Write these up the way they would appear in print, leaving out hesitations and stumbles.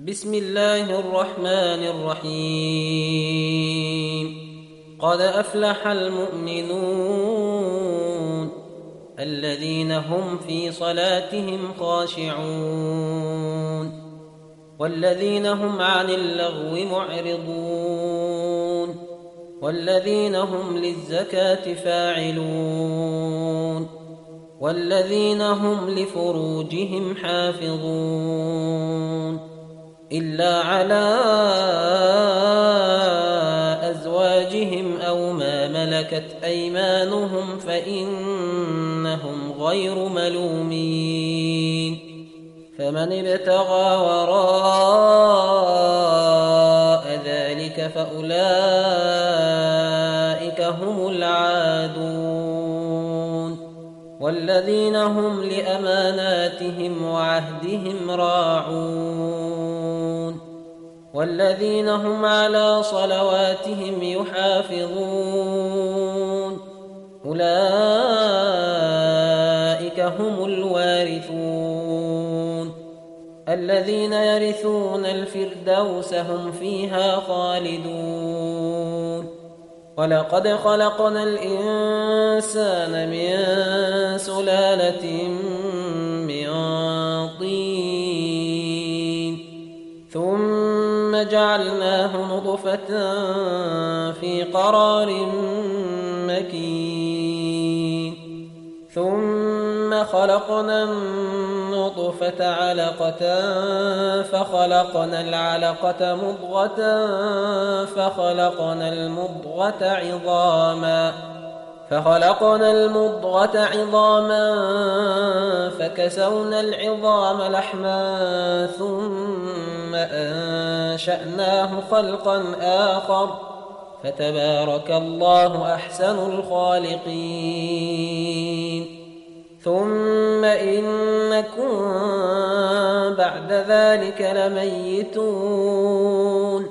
بسم الله الرحمن الرحيم. قد أفلح المؤمنون الذين هم في صلاتهم خاشعون والذين هم عن اللغو معرضون والذين هم للزكاة فاعلون والذين هم لفروجهم حافظون إلا على أزواجهم أو ما ملكت أيمانهم فإنهم غير ملومين. فمن ابتغى وراء ذلك فأولئك هم العادون والذين هم لأماناتهم وعهدهم راعون والذين هم على صلواتهم يحافظون أولئك هم الوارثون الذين يرثون الفردوس هم فيها خالدون. ولقد خلقنا الإنسان من سلالة من طين ثم جعلناه نطفة في قرار مكين ثم خلقنا النطفة علقة فخلقنا العلقة مضغة فخلقنا المضغة عظاما فكسونا العظام لحما ثم أنشأناه خلقا آخر فتبارك الله أحسن الخالقين. ثم إنكم بعد ذلك لميتون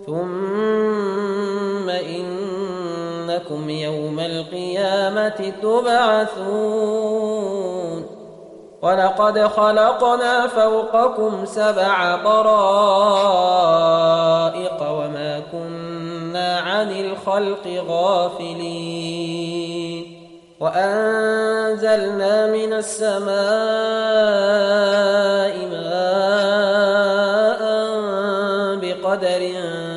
ثم إنكم يوم القيامة تبعثون. ولقد خلقنا فوقكم 7 طرائق وما كنا عن الخلق غافلين وأنزلنا من السماء ماء بقدر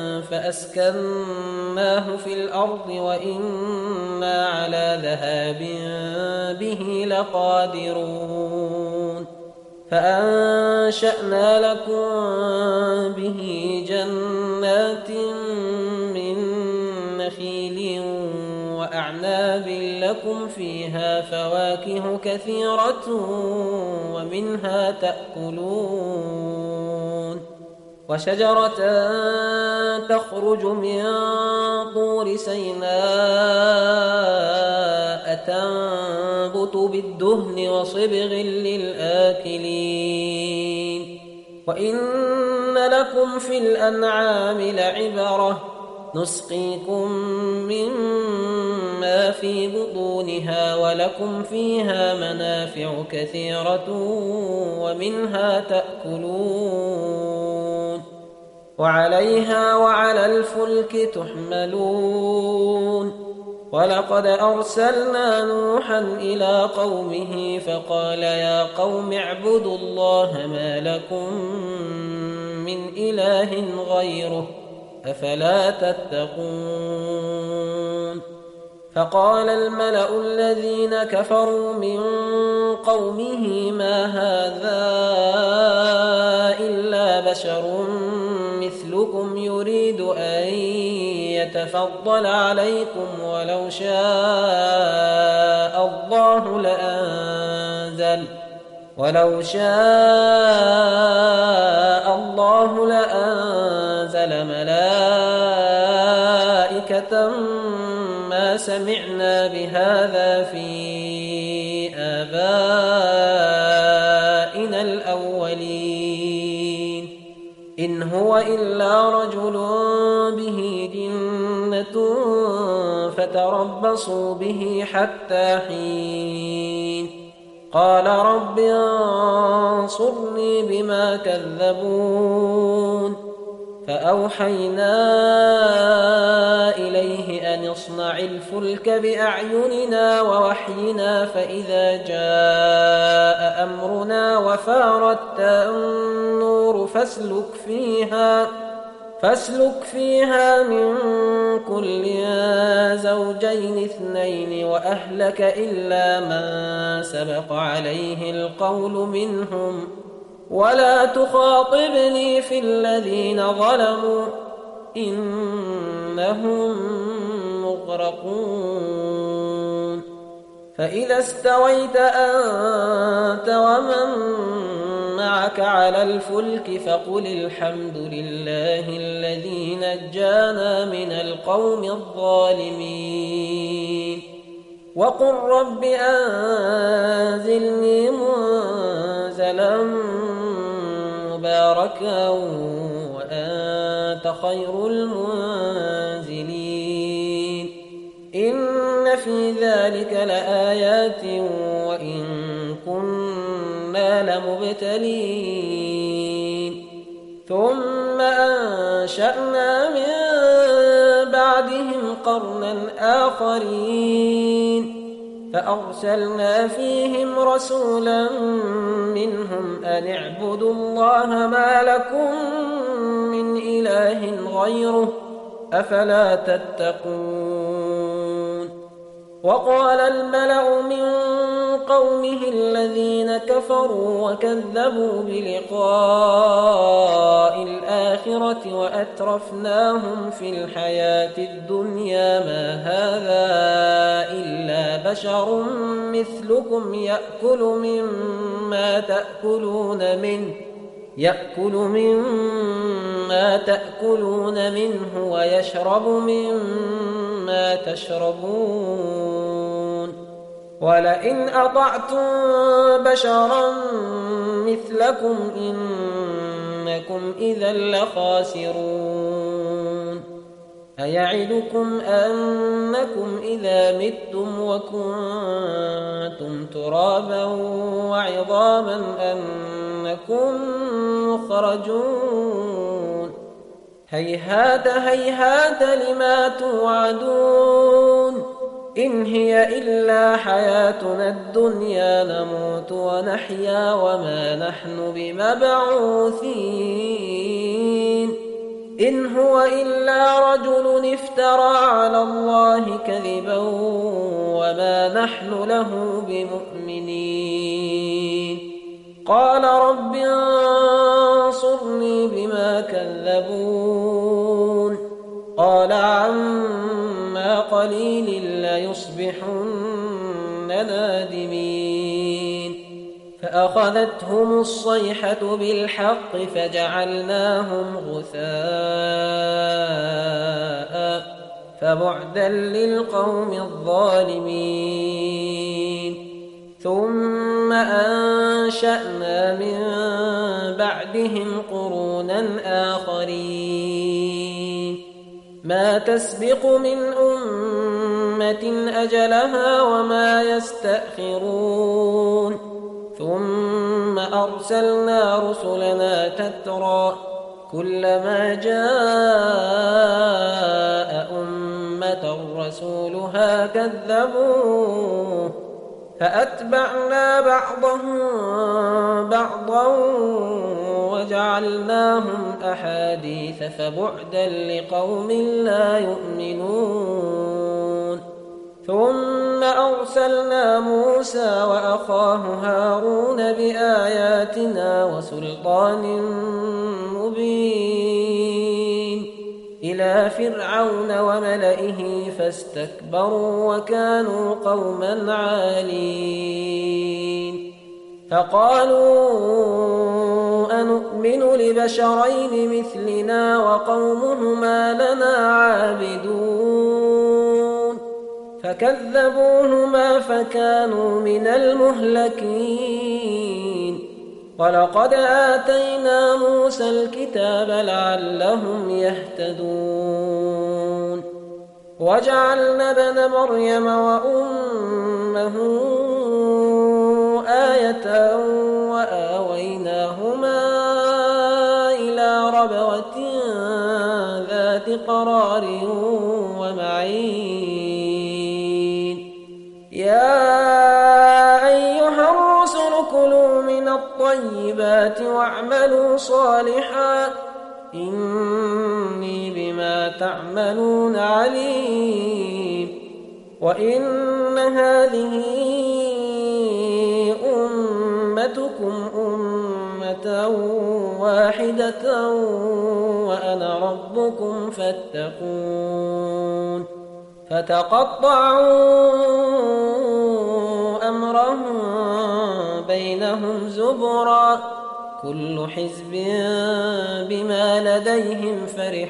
فأسكناه في الأرض وإنا على ذهاب به لقادرون. فأنشأنا لكم به جنات من نخيل وأعناب لكم فيها فواكه كثيرة ومنها تأكلون وشجرة تخرج من طور سيناء تنبت بالدهن وصبغ للآكلين وإن لكم في الأنعام لعبرة نسقيكم مما في بطونها ولكم فيها منافع كثيرة ومنها تأكلون وعليها وعلى الفلك تحملون. ولقد أرسلنا نوحا إلى قومه فقال يا قوم اعبدوا الله ما لكم من إله غيره أفلا تتقون. فقال الملأ الذين كفروا من قومه ما هذا إلا بشر مثلكم يريد أن يتفضل عليكم ولو شاء الله لأنزل ملائكة ما سمعنا بهذا في آبائنا الأولين إن هو إلا رجل به جنة فتربصوا به حتى حين. قال رب انصرني بما كذبون فأوحينا إليه أن اصنع الفلك بأعيننا ووحينا فإذا جاء أمرنا وفارت النور فاسلك فيها من كل زوجين اثنين وأهلك إلا من سبق عليه القول منهم ولا تخاطبني في الذين ظلموا إنهم مغرقون فإذا استويت أنت ومن معك على الفلك فقل الحمد لله الذي نجانا من القوم الظالمين وقل رب أنزلني منزلا مباركا وأنت خير المنزلين إن في ذلك لآيات وإن كنا لمبتلين ثم أنشأنا من بعدهم قرنا آخرين فأرسلنا فيهم رسولا منهم أن اعبدوا الله ما لكم من إله غيره أفلا تتقون وقال الملأ من قومه الذين كفروا وكذبوا بلقاء الآخرة وأترفناهم في الحياة الدنيا ما هذا إلا بشر مثلكم يأكل مما تأكلون منه ويشرب مما تشربون ولئن أطعتم بشرا مثلكم إنكم إذا لخاسرون أيعدكم أنكم إذا متم وكنتم ترابا وعظاما أنكم مخرجون هيهات هيهات لما توعدون إن هي إلا حياتنا الدنيا نموت ونحيا وما نحن بمبعوثين إن هو إلا رجل افترى على الله كذبا وما نحن له بمؤمنين قال رب انصرني بما كذبون قال عما قليل ليصبحن نادمين فأخذتهم الصيحة بالحق فجعلناهم غثاء فبعدا للقوم الظالمين ثم أنشأنا من بعدهم قرونا آخرين ما تسبق من أمة أجلها وما يستأخرون ثم أرسلنا رسلنا تترى كلما جاء أمة رسولها كذبوه فأتبعنا بعضهم بعضا وجعلناهم أحاديث فبعدا لقوم لا يؤمنون ثم أرسلنا موسى وأخاه هارون بآياتنا وسلطان مبين إلى فرعون وملئه فاستكبروا وكانوا قوما عالين فقالوا أنؤمن لبشرين مثلنا وقومهما لنا عابدون فكذبوهما فكانوا من المهلكين ولقد آتينا موسى الكتاب لعلهم يهتدون وجعلنا ابن مريم وأمه آية وآويناهما إلى ربوة ذات قرار ومعين يا أيها الرسل كلوا من الطيبات واعملوا صالحا إني بما تعملون عليم وإن هذه أمتكم أمة واحدة وأنا ربكم فاتقون فتقطعوا أمرهم بينهم زبرا كل حزب بما لديهم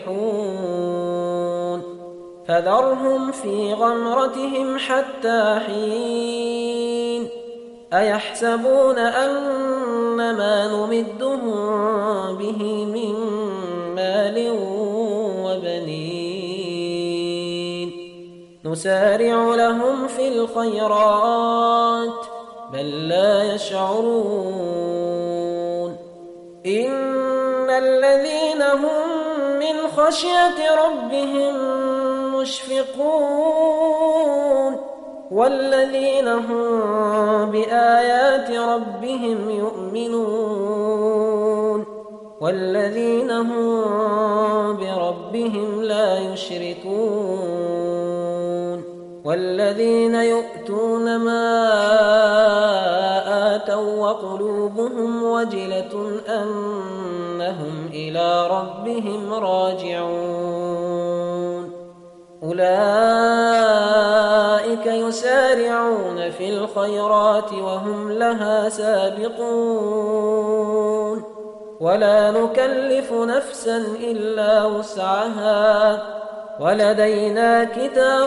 فرحون فذرهم في غمرتهم حتى حين أيحسبون أن ما نمدهم به من مال وبنين نسارع لهم في الخيرات بل لا يشعرون إن الذين هم من خشية ربهم مشفقون والذين هم بآيات ربهم يؤمنون والذين هم بربهم لا يشركون والذين يؤتون ما آتوا وقلوبهم وجلة أنهم إلى ربهم راجعون أولئك يسارعون في الخيرات وهم لها سابقون ولا نكلف نفسا إلا وسعها ولدينا كتاب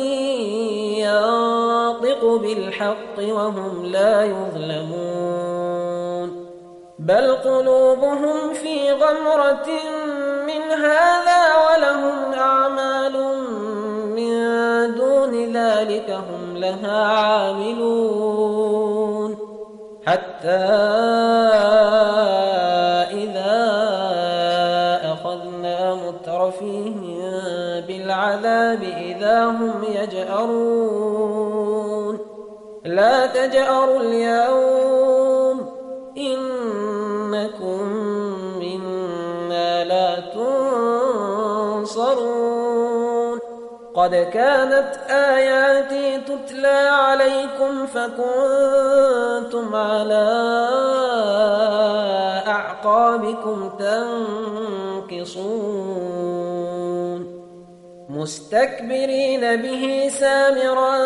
ينطق بالحق وهم لا يظلمون بل قلوبهم في غمرة من هذا ولهم أعمال من دون ذلك هم لها عاملون حتى إذا أخذنا مترفيهم بالعذاب إذا هم يجأرون لا تجأروا اليوم إنكم منا لا تنصرون قد كانت آياتي تتلى عليكم فكنتم على أعقابكم تنكصون مستكبرين به سامرا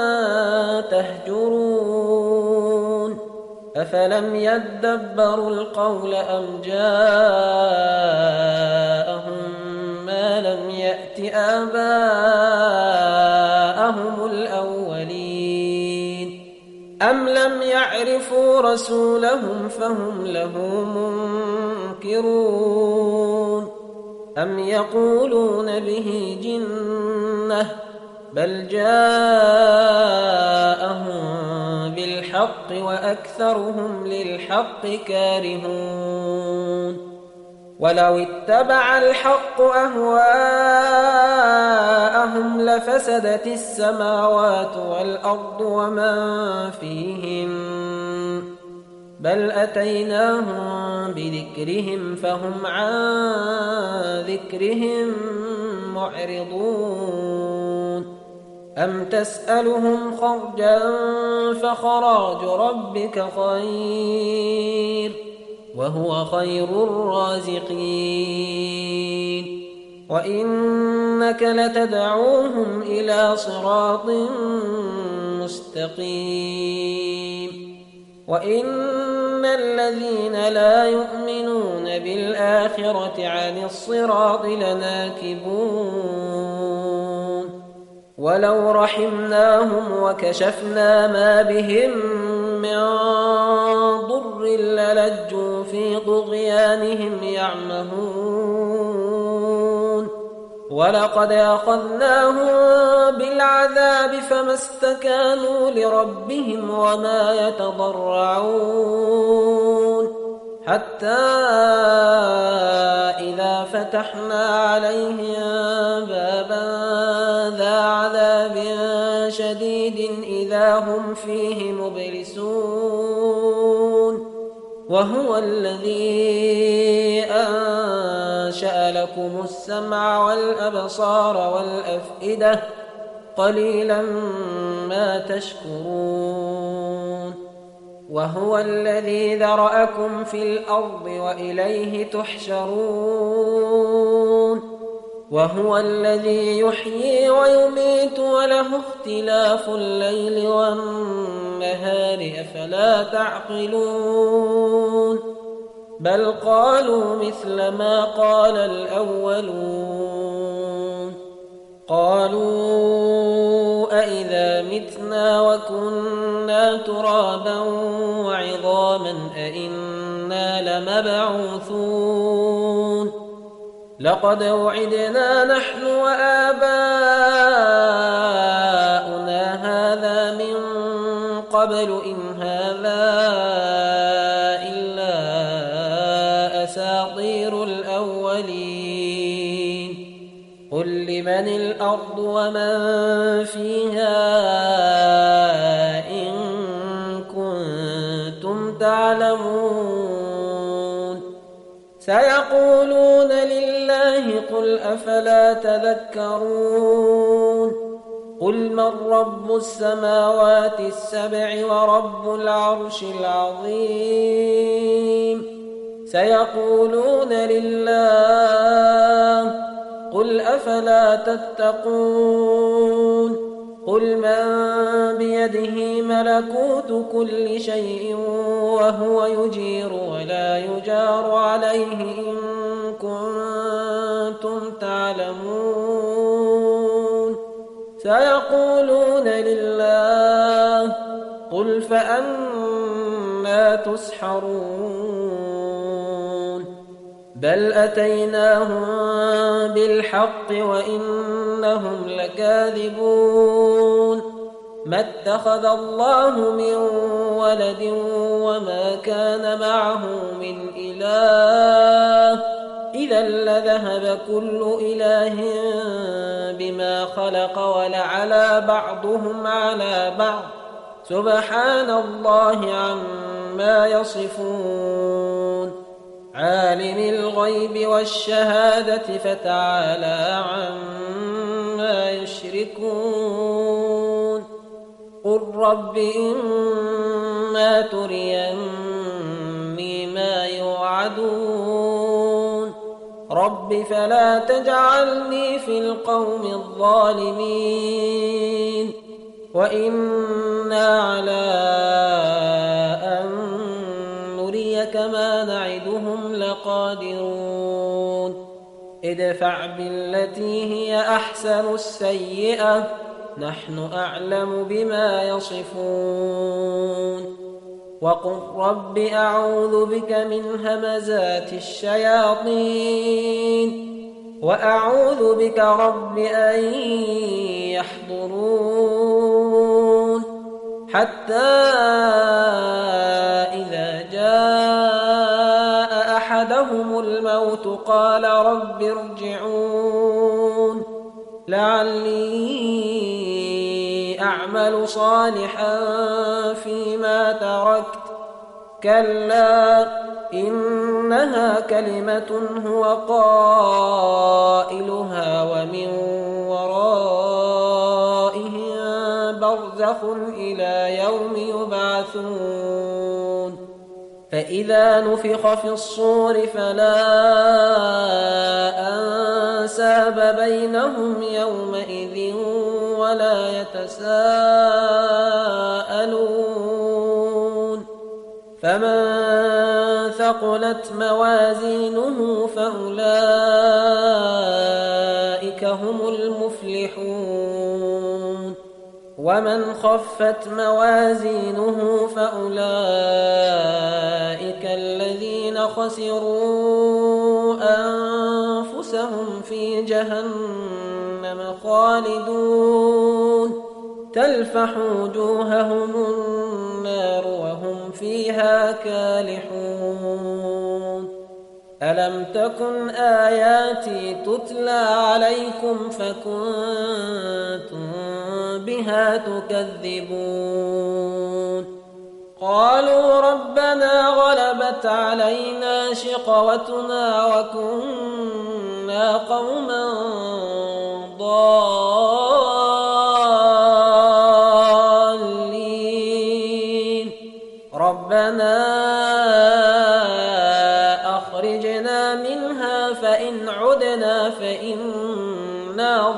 تهجرون أفلم يدبروا القول أم جاءهم ما لم يأت آباءهم الأولين أم لم يعرفوا رسولهم فهم له منكرون أم يقولون به جنة بل جاءهم بالحق وأكثرهم للحق كارهون ولو اتبع الحق أهواءهم لفسدت السماوات والأرض ومن فيهن بل أتيناهم بذكرهم فهم عن ذكرهم معرضون أم تسألهم خرجا فخراج ربك خير وهو خير الرازقين وإنك لتدعوهم إلى صراط مستقيم وإن الذين لا يؤمنون بالآخرة عن الصراط لناكبون ولو رحمناهم وكشفنا ما بهم من ضر للجوا في طغيانهم يعمهون ولقد أخذناهم بالعذاب فما استكانوا لربهم وما يتضرعون حتى إذا فتحنا عليهم بابا ذا عذاب شديد إذا هم فيه مبلسون وهو الذي أنشأ لكم السمع والأبصار والأفئدة قليلا ما تشكرون وهو الذي ذرأكم في الأرض وإليه تحشرون وهو الذي يحيي ويميت وله اختلاف الليل والنهار أفلا تعقلون بل قالوا مثل ما قال الأولون قالوا أئذا متنا وكنا ترابا وعظاما أئنا لمبعوثون لقد وعدنا نحن وآباؤنا هذا من قبل إن هذا إلا أساطير الأولين قل لمن الأرض ومن فيها إن كنتم تعلمون سيقولون لله قل أفلا تذكرون قل من رب السماوات السبع ورب العرش العظيم سيقولون لله قل أفلا تتقون قل من بيده ملكوت كل شيء وهو يجير ولا يجار عليه إن كنتم تعلمون سيقولون لله قل فأنى تسحرون بل أتيناهم بالحق وإنهم لكاذبون ما اتخذ الله من ولد وما كان معه من إله إذا لذهب كل إله بما خلق ولعلى بعضهم على بعض سبحان الله عما يصفون عالم الغيب والشهادة فتعالى عما يشركون قل رب إما تريني ما يوعدون رب فلا تجعلني في القوم الظالمين وإنا على أن نريك ما نعدهم لقادرون ادفع بالتي هي أحسن السيئة نحن أعلم بما يصفون وقل رب أعوذ بك من همزات الشياطين وأعوذ بك رب أن يحضرون حتى إذا جاء أحدهم الموت قال رب ارجعون لعلي أعمل صالحا فيما تركت كلا إنها كلمة هو قائلها ومن ورائهم برزخ إلى يوم يبعثون فإذا نفخ في الصور فلا أنساب بينهم يومئذ ولا يتساءلون فمن ثقلت موازينه فأولئك هم المفلحون ومن خفت موازينه فأولئك الذين خسروا أنفسهم في جهنم خالدون تلفح وجوههم النار وهم فيها كالحون ألم تكن آياتي تتلى عليكم فكنتم بها تكذبون قالوا ربنا غلبت علينا شقوتنا وكنا قوما ضالين ربنا أخرجنا منها فإن عدنا فإنا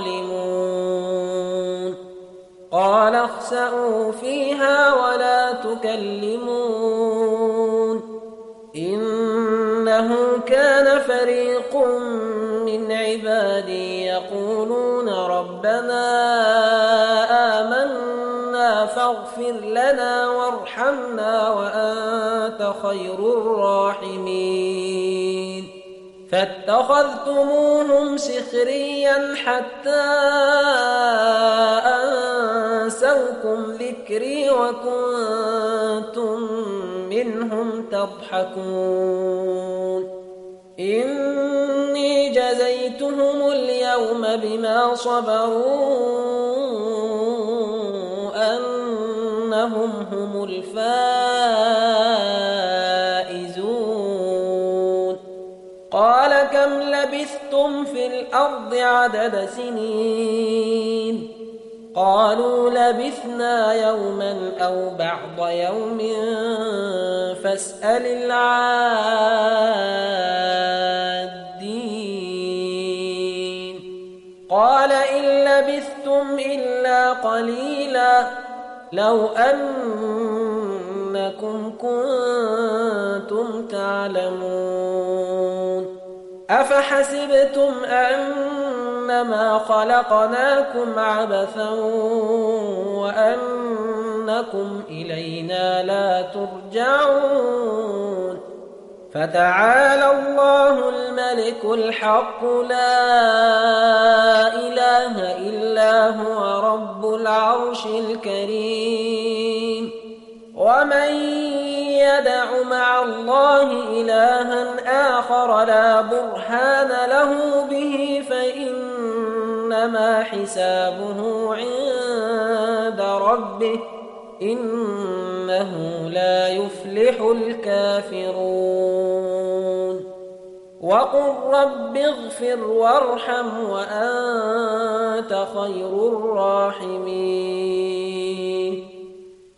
ظالمون قال اخسئوا فيها ولا تكلمون إنه كان فريق من عبادي يقولون ربنا آمنا فاغفر لنا وارحمنا وأنت خير الراحمين فاتخذتموهم سخريا حتى أنسوكم ذكري وكنتم منهم تضحكون إني جزيتهم اليوم بما صبروا أنهم هم الفائزون قال كم لبثتم في الأرض عدد سنين قالوا لبثنا يوما أو بعض يوم فاسأل العادين قال إن لبثتم إلا قليلا لو أنكم كنتم تعلمون أفحسبتم أنما خلقناكم عبثا وأنكم إلينا لا ترجعون فتعالى الله الملك الحق لا إله إلا هو رب العرش الكريم ومن يدع مع الله إلها آخر لا برهان له به فإنما حسابه عند ربه إنه لا يفلح الكافرون وقل رب اغفر وارحم وأنت خير الراحمين